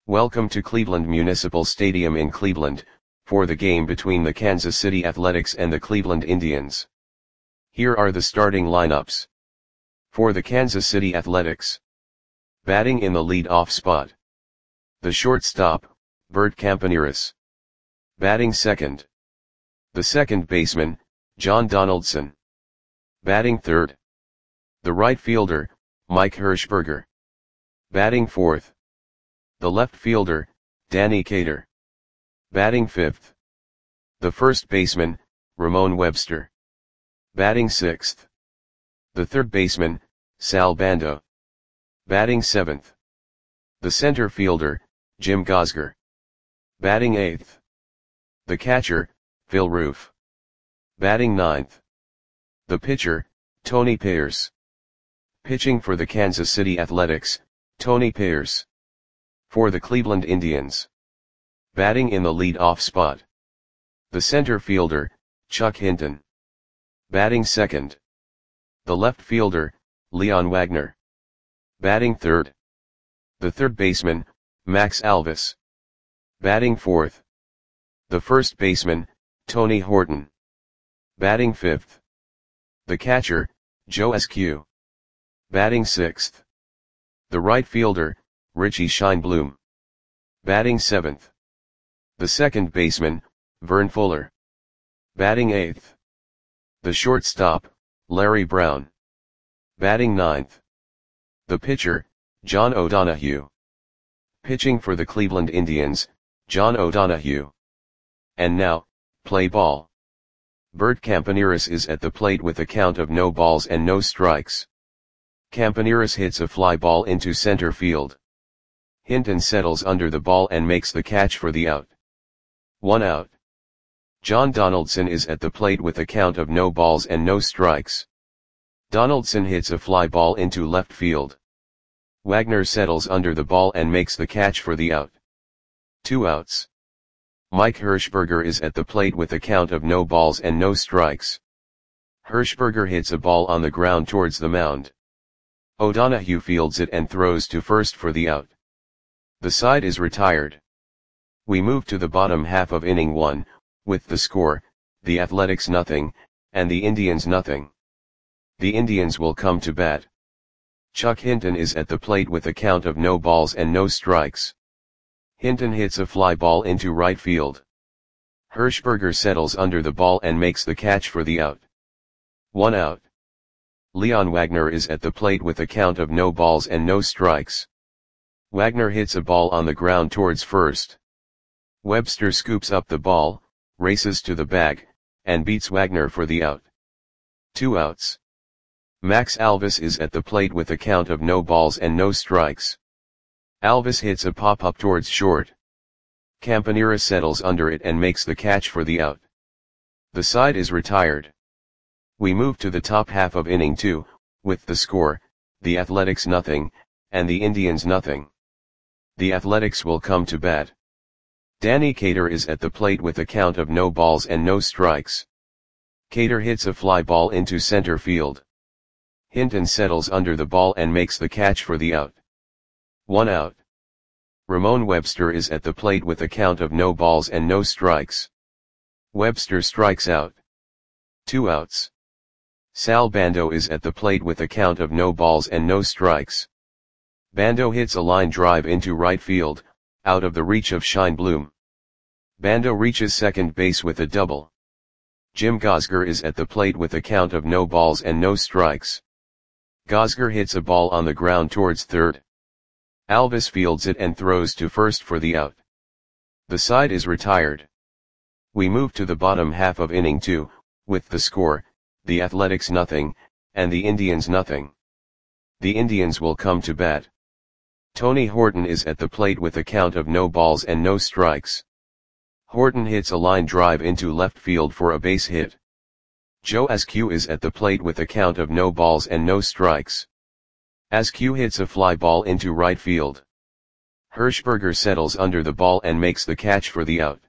Welcome to Cleveland Municipal Stadium in Cleveland, for the game between the Kansas City Athletics and the Cleveland Indians. Here are the starting lineups. For the Kansas City Athletics. Batting in the lead-off spot. The shortstop, Bert Campaneris. Batting second. The second baseman, John Donaldson. Batting third. The right fielder, Mike Hirschberger. Batting fourth. The left fielder, Danny Cater. Batting fifth. The first baseman, Ramon Webster. Batting sixth. The third baseman, Sal Bando. Batting seventh. The center fielder, Jim Gosger. Batting eighth. The catcher, Phil Roof. Batting ninth. The pitcher, Tony Pearce. Pitching for the Kansas City Athletics, Tony Pearce. For the Cleveland Indians. Batting in the lead-off spot. The center fielder, Chuck Hinton. Batting second. The left fielder, Leon Wagner. Batting third. The third baseman, Max Alvis. Batting fourth. The first baseman, Tony Horton. Batting fifth. The catcher, Joe Askew. Batting sixth. The right fielder, Richie Scheinblum. Batting seventh. The second baseman, Vern Fuller. Batting eighth. The shortstop, Larry Brown. Batting ninth. The pitcher, John O'Donohue. Pitching for the Cleveland Indians, John O'Donohue. And now, play ball. Bert Campaneris is at the plate with a count of no balls and no strikes. Campaneris hits a fly ball into center field. Hinton settles under the ball and makes the catch for the out. 1 out. John Donaldson is at the plate with a count of no balls and no strikes. Donaldson hits a fly ball into left field. Wagner settles under the ball and makes the catch for the out. 2 outs. Mike Hirschberger is at the plate with a count of no balls and no strikes. Hirschberger hits a ball on the ground towards the mound. O'Donohue fields it and throws to first for the out. The side is retired. We move to the bottom half of inning 1, with the score, the Athletics 0, and the Indians 0. The Indians will come to bat. Chuck Hinton is at the plate with a count of no balls and no strikes. Hinton hits a fly ball into right field. Hirschberger settles under the ball and makes the catch for the out. 1 out. Leon Wagner is at the plate with a count of no balls and no strikes. Wagner hits a ball on the ground towards first. Webster scoops up the ball, races to the bag, and beats Wagner for the out. 2 outs. Max Alvis is at the plate with a count of no balls and no strikes. Alvis hits a pop-up towards short. Campaneris settles under it and makes the catch for the out. The side is retired. We move to the top half of inning 2, with the score, the Athletics 0, and the Indians 0. The Athletics will come to bat. Danny Cater is at the plate with a count of no balls and no strikes. Cater hits a fly ball into center field. Hinton settles under the ball and makes the catch for the out. 1 out. Ramon Webster is at the plate with a count of no balls and no strikes. Webster strikes out. 2 outs. Sal Bando is at the plate with a count of no balls and no strikes. Bando hits a line drive into right field, out of the reach of Scheinblum. Bando reaches second base with a double. Jim Gosger is at the plate with a count of no balls and no strikes. Gosger hits a ball on the ground towards third. Alvis fields it and throws to first for the out. The side is retired. We move to the bottom half of inning 2, with the score, the Athletics 0, and the Indians 0. The Indians will come to bat. Tony Horton is at the plate with a count of no balls and no strikes. Horton hits a line drive into left field for a base hit. Joe Askew is at the plate with a count of no balls and no strikes. Askew hits a fly ball into right field. Hirschberger settles under the ball and makes the catch for the out.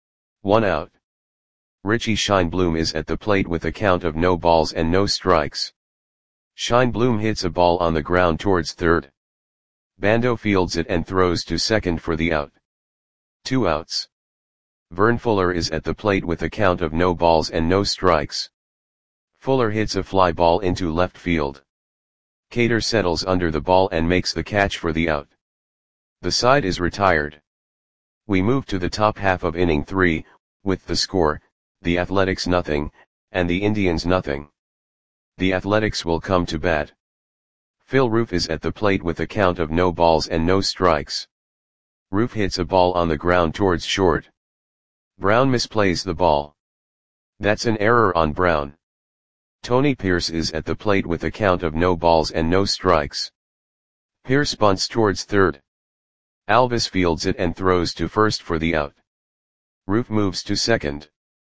1 out. Richie Scheinblum is at the plate with a count of no balls and no strikes. Scheinblum hits a ball on the ground towards third. Bando fields it and throws to second for the out. 2 outs. Vern Fuller is at the plate with a count of no balls and no strikes. Fuller hits a fly ball into left field. Cater settles under the ball and makes the catch for the out. The side is retired. We move to the top half of inning 3, with the score, the Athletics nothing, and the Indians nothing. The Athletics will come to bat. Phil Roof is at the plate with a count of no balls and no strikes. Roof hits a ball on the ground towards short. Brown misplays the ball. That's an error on Brown. Tony Pierce is at the plate with a count of no balls and no strikes. Pierce bunts towards third. Alvis fields it and throws to first for the out. Roof moves to second.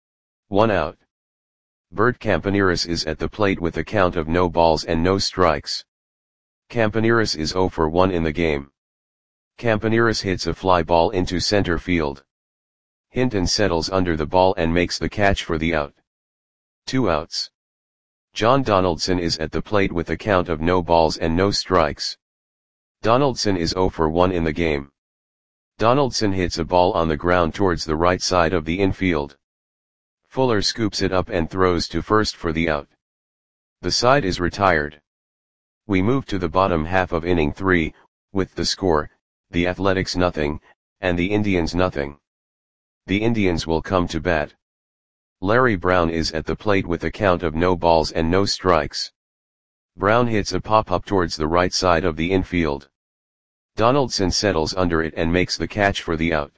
1 out. Bert Campaneris is at the plate with a count of no balls and no strikes. Campaneris is 0 for 1 in the game. Campaneris hits a fly ball into center field. Hinton settles under the ball and makes the catch for the out. 2 outs. John Donaldson is at the plate with a count of no balls and no strikes. Donaldson is 0 for 1 in the game. Donaldson hits a ball on the ground towards the right side of the infield. Fuller scoops it up and throws to first for the out. The side is retired. We move to the bottom half of inning 3, with the score, the Athletics nothing, and the Indians nothing. The Indians will come to bat. Larry Brown is at the plate with a count of no balls and no strikes. Brown hits a pop-up towards the right side of the infield. Donaldson settles under it and makes the catch for the out.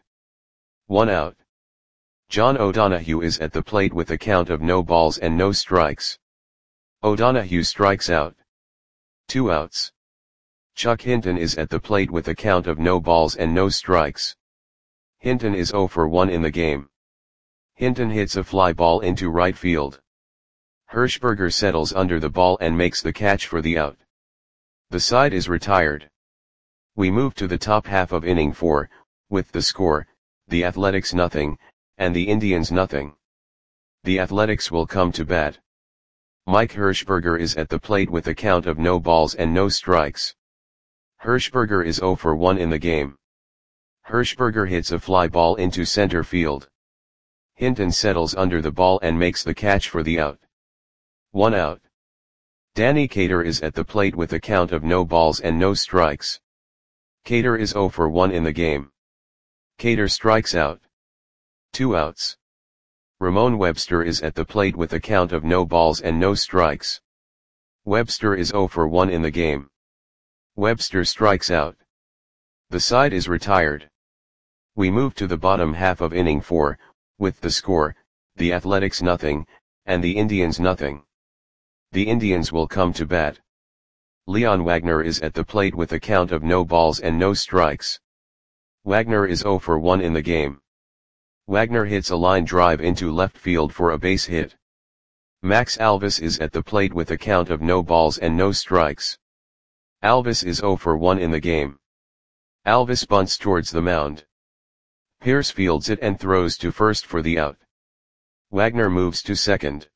1 out. John O'Donohue is at the plate with a count of no balls and no strikes. O'Donohue strikes out. 2 outs. Chuck Hinton is at the plate with a count of no balls and no strikes. Hinton is 0 for 1 in the game. Hinton hits a fly ball into right field. Hirschberger settles under the ball and makes the catch for the out. The side is retired. We move to the top half of inning 4, with the score, the Athletics nothing, and the Indians nothing. The Athletics will come to bat. Mike Hirschberger is at the plate with a count of no balls and no strikes. Hirschberger is 0 for 1 in the game. Hirschberger hits a fly ball into center field. Hinton settles under the ball and makes the catch for the out. 1 out. Danny Cater is at the plate with a count of no balls and no strikes. Cater is 0 for 1 in the game. Cater strikes out. 2 outs. Ramon Webster is at the plate with a count of no balls and no strikes. Webster is 0 for 1 in the game. Webster strikes out. The side is retired. We move to the bottom half of inning 4, with the score, the Athletics nothing, and the Indians nothing. The Indians will come to bat. Leon Wagner is at the plate with a count of no balls and no strikes. Wagner is 0 for 1 in the game. Wagner hits a line drive into left field for a base hit. Max Alvis is at the plate with a count of no balls and no strikes. Alvis is 0 for 1 in the game. Alvis bunts towards the mound. Pierce fields it and throws to first for the out. Wagner moves to second.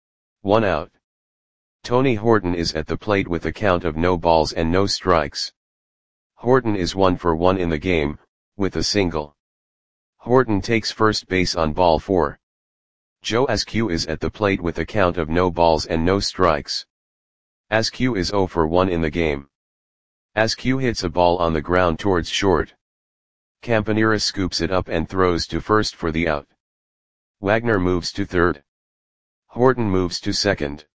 1 out. Tony Horton is at the plate with a count of no balls and no strikes. Horton is 1 for 1 in the game, with a single. Horton takes first base on ball 4. Joe Askew is at the plate with a count of no balls and no strikes. Askew is 0 for 1 in the game. Askew hits a ball on the ground towards short. Campaneris scoops it up and throws to first for the out. Wagner moves to third. Horton moves to second.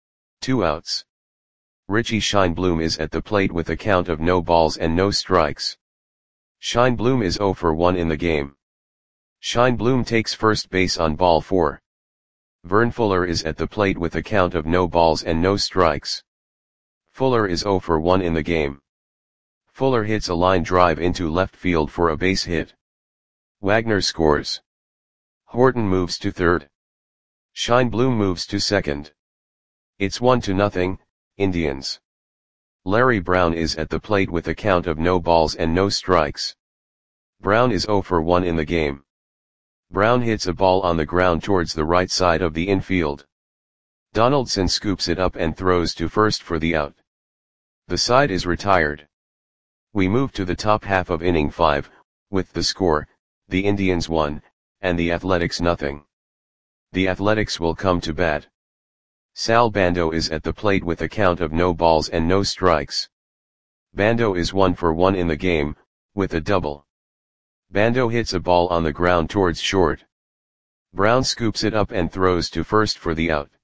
2 outs. Richie Scheinblum is at the plate with a count of no balls and no strikes. Scheinblum is 0 for 1 in the game. Scheinblum takes first base on ball 4. Vern Fuller is at the plate with a count of no balls and no strikes. Fuller is 0 for 1 in the game. Fuller hits a line drive into left field for a base hit. Wagner scores. Horton moves to third. Scheinblum moves to second. It's 1-0, Indians. Larry Brown is at the plate with a count of no balls and no strikes. Brown is 0 for 1 in the game. Brown hits a ball on the ground towards the right side of the infield. Donaldson scoops it up and throws to first for the out. The side is retired. We move to the top half of inning 5, with the score, the Indians 1, and the Athletics nothing. The Athletics will come to bat. Sal Bando is at the plate with a count of no balls and no strikes. Bando is 1 for 1 in the game, with a double. Bando hits a ball on the ground towards short. Brown scoops it up and throws to first for the out.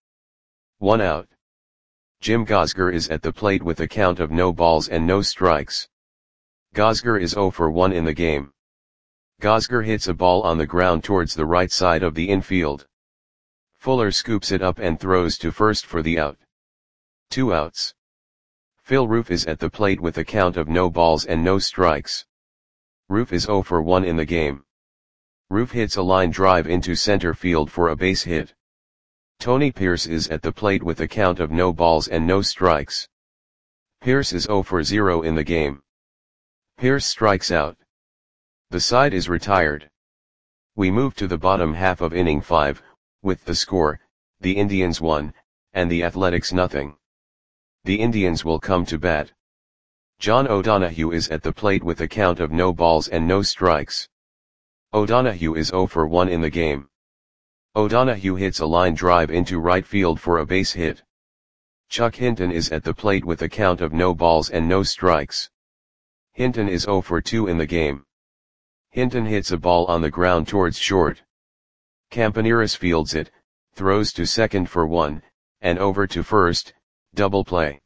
1 out. Jim Gosger is at the plate with a count of no balls and no strikes. Gosger is 0 for 1 in the game. Gosger hits a ball on the ground towards the right side of the infield. Fuller scoops it up and throws to first for the out. 2 outs. Phil Roof is at the plate with a count of no balls and no strikes. Roof is 0 for 1 in the game. Roof hits a line drive into center field for a base hit. Tony Pierce is at the plate with a count of no balls and no strikes. Pierce is 0 for 0 in the game. Pierce strikes out. The side is retired. We move to the bottom half of inning 5, with the score, the Indians 1, and the Athletics nothing. The Indians will come to bat. John O'Donohue is at the plate with a count of no balls and no strikes. O'Donohue is 0 for 1 in the game. O'Donohue hits a line drive into right field for a base hit. Chuck Hinton is at the plate with a count of no balls and no strikes. Hinton is 0 for 2 in the game. Hinton hits a ball on the ground towards short. Campaneris fields it, throws to second for 1, and over to first, double play.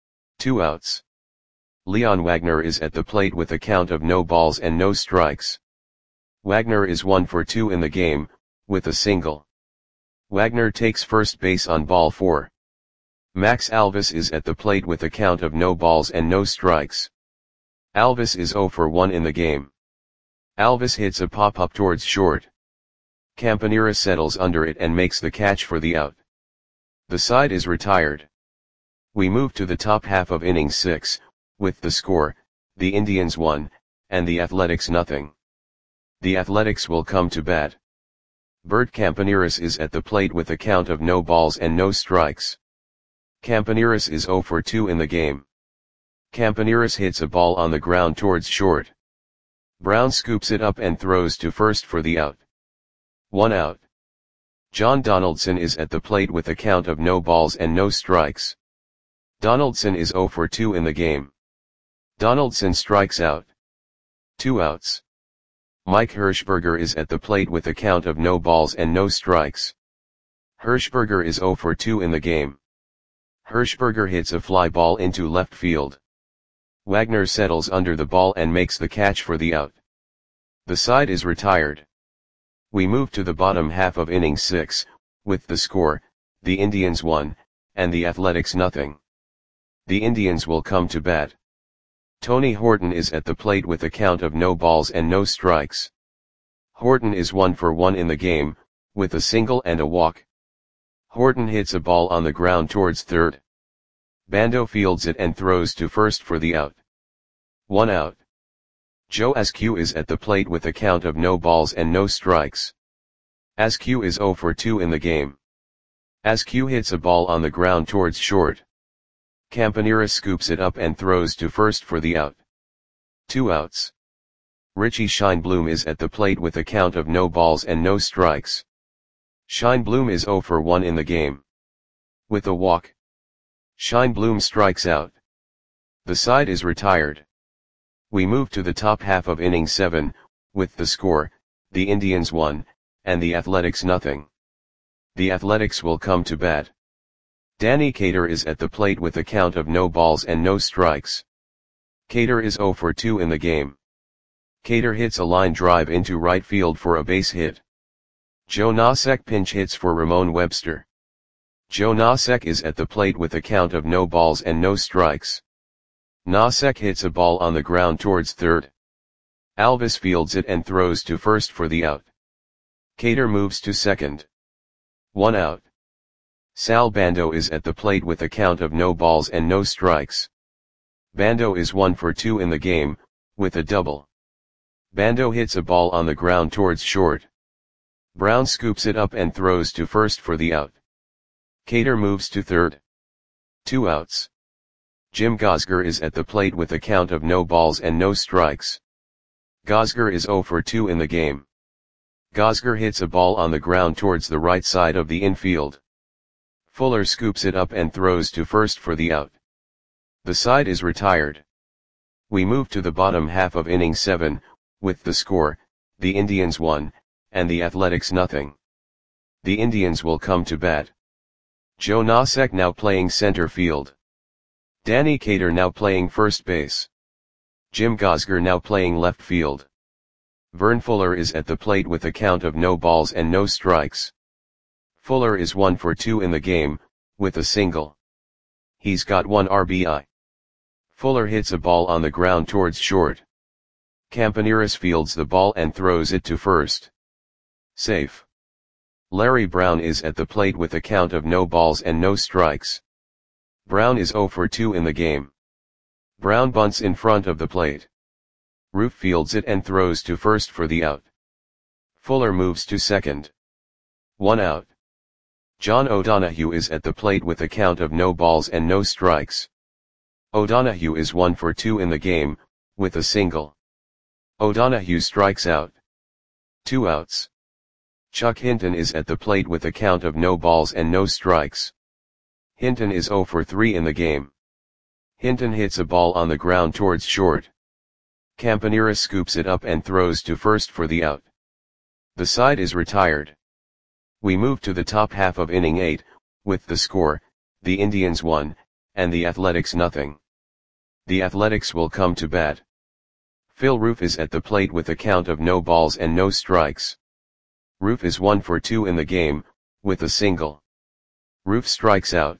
2 outs. Leon Wagner is at the plate with a count of no balls and no strikes. Wagner is 1 for 2 in the game, with a single. Wagner takes first base on ball 4. Max Alvis is at the plate with a count of no balls and no strikes. Alvis is 0 for 1 in the game. Alvis hits a pop-up towards short. Campanera settles under it and makes the catch for the out. The side is retired. We move to the top half of inning 6, with the score, the Indians 1, and the Athletics nothing. The Athletics will come to bat. Bert Campaneris is at the plate with a count of no balls and no strikes. Campaneris is 0 for 2 in the game. Campaneris hits a ball on the ground towards short. Brown scoops it up and throws to first for the out. 1 out. John Donaldson is at the plate with a count of no balls and no strikes. Donaldson is 0 for 2 in the game. Donaldson strikes out. 2 outs. Mike Hirschberger is at the plate with a count of no balls and no strikes. Hirschberger is 0 for 2 in the game. Hirschberger hits a fly ball into left field. Wagner settles under the ball and makes the catch for the out. The side is retired. We move to the bottom half of inning 6, with the score, the Indians 1, and the Athletics nothing. The Indians will come to bat. Tony Horton is at the plate with a count of no balls and no strikes. Horton is 1 for 1 in the game, with a single and a walk. Horton hits a ball on the ground towards third. Bando fields it and throws to first for the out. 1 out. Joe Askew is at the plate with a count of no balls and no strikes. Askew is 0 for 2 in the game. Askew hits a ball on the ground towards short. Campanera scoops it up and throws to first for the out. 2 outs. Richie Scheinblum is at the plate with a count of no balls and no strikes. Scheinblum is 0 for 1 in the game. With a walk. Scheinblum strikes out. The side is retired. We move to the top half of inning 7, with the score, the Indians 1, and the Athletics nothing. The Athletics will come to bat. Danny Cater is at the plate with a count of no balls and no strikes. Cater is 0 for 2 in the game. Cater hits a line drive into right field for a base hit. Joe Nosek pinch hits for Ramon Webster. Joe Nosek is at the plate with a count of no balls and no strikes. Nosek hits a ball on the ground towards third. Alvis fields it and throws to first for the out. Cater moves to second. 1 out. Sal Bando is at the plate with a count of no balls and no strikes. Bando is 1 for 2 in the game, with a double. Bando hits a ball on the ground towards short. Brown scoops it up and throws to first for the out. Cater moves to third. 2 outs. Jim Gosger is at the plate with a count of no balls and no strikes. Gosger is 0 for 2 in the game. Gosger hits a ball on the ground towards the right side of the infield. Fuller scoops it up and throws to first for the out. The side is retired. We move to the bottom half of inning 7, with the score, the Indians 1, and the Athletics nothing. The Indians will come to bat. Joe Nosek now playing center field. Danny Cater now playing first base. Jim Gosger now playing left field. Vern Fuller is at the plate with a count of no balls and no strikes. Fuller is 1 for 2 in the game, with a single. He's got 1 RBI. Fuller hits a ball on the ground towards short. Campaneris fields the ball and throws it to first. Safe. Larry Brown is at the plate with a count of no balls and no strikes. Brown is 0 for 2 in the game. Brown bunts in front of the plate. Roof fields it and throws to first for the out. Fuller moves to second. 1 out. John O'Donohue is at the plate with a count of no balls and no strikes. O'Donohue is 1 for 2 in the game, with a single. O'Donohue strikes out. 2 outs. Chuck Hinton is at the plate with a count of no balls and no strikes. Hinton is 0 for 3 in the game. Hinton hits a ball on the ground towards short. Campaneris scoops it up and throws to first for the out. The side is retired. We move to the top half of inning 8, with the score, the Indians 1, and the Athletics nothing. The Athletics will come to bat. Phil Roof is at the plate with a count of no balls and no strikes. Roof is 1 for 2 in the game, with a single. Roof strikes out.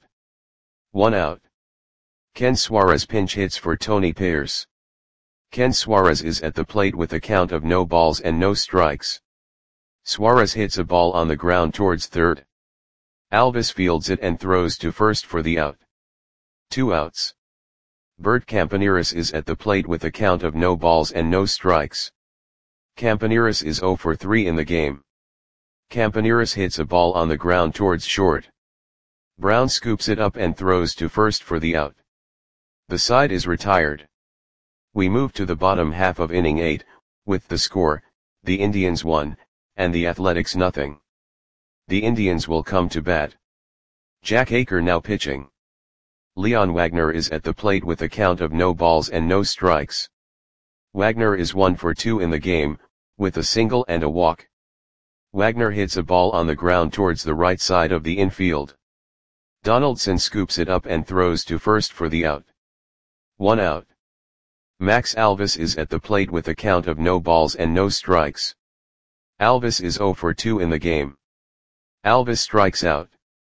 1 out. Ken Suarez pinch hits for Tony Pierce. Ken Suarez is at the plate with a count of no balls and no strikes. Suarez hits a ball on the ground towards third. Alvis fields it and throws to first for the out. 2 outs. Bert Campaneris is at the plate with a count of no balls and no strikes. Campaneris is 0 for 3 in the game. Campaneris hits a ball on the ground towards short. Brown scoops it up and throws to first for the out. The side is retired. We move to the bottom half of inning 8, with the score, the Indians 1, and the Athletics nothing. The Indians will come to bat. Jack Aker now pitching. Leon Wagner is at the plate with a count of no balls and no strikes. Wagner is 1 for 2 in the game, with a single and a walk. Wagner hits a ball on the ground towards the right side of the infield. Donaldson scoops it up and throws to first for the out. 1 out. Max Alvis is at the plate with a count of no balls and no strikes. Alvis is 0 for 2 in the game. Alvis strikes out.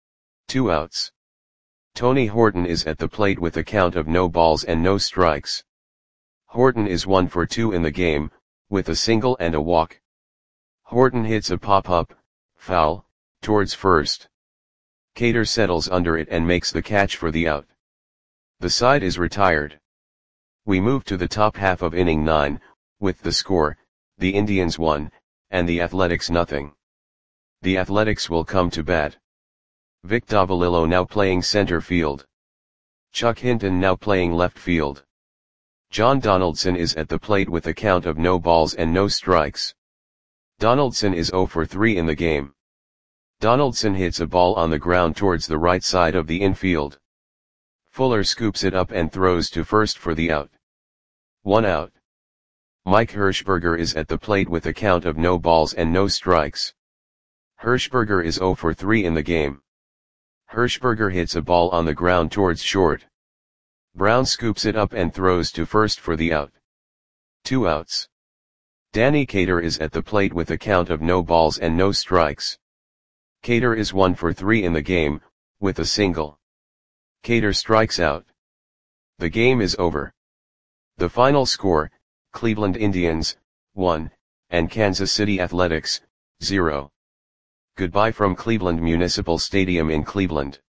2 outs. Tony Horton is at the plate with a count of no balls and no strikes. Horton is 1 for 2 in the game, with a single and a walk. Horton hits a pop-up, foul, towards first. Cater settles under it and makes the catch for the out. The side is retired. We move to the top half of inning 9, with the score, the Indians 1, and the Athletics nothing. The Athletics will come to bat. Vic Davalillo now playing center field. Chuck Hinton now playing left field. John Donaldson is at the plate with a count of no balls and no strikes. Donaldson is 0 for 3 in the game. Donaldson hits a ball on the ground towards the right side of the infield. Fuller scoops it up and throws to first for the out. 1 out. Mike Hirschberger is at the plate with a count of no balls and no strikes. Hirschberger is 0 for 3 in the game. Hirschberger hits a ball on the ground towards short. Brown scoops it up and throws to first for the out. 2 outs. Danny Cater is at the plate with a count of no balls and no strikes. Cater is 1 for 3 in the game, with a single. Cater strikes out. The game is over. The final score, Cleveland Indians, 1, and Kansas City Athletics, 0. Goodbye from Cleveland Municipal Stadium in Cleveland.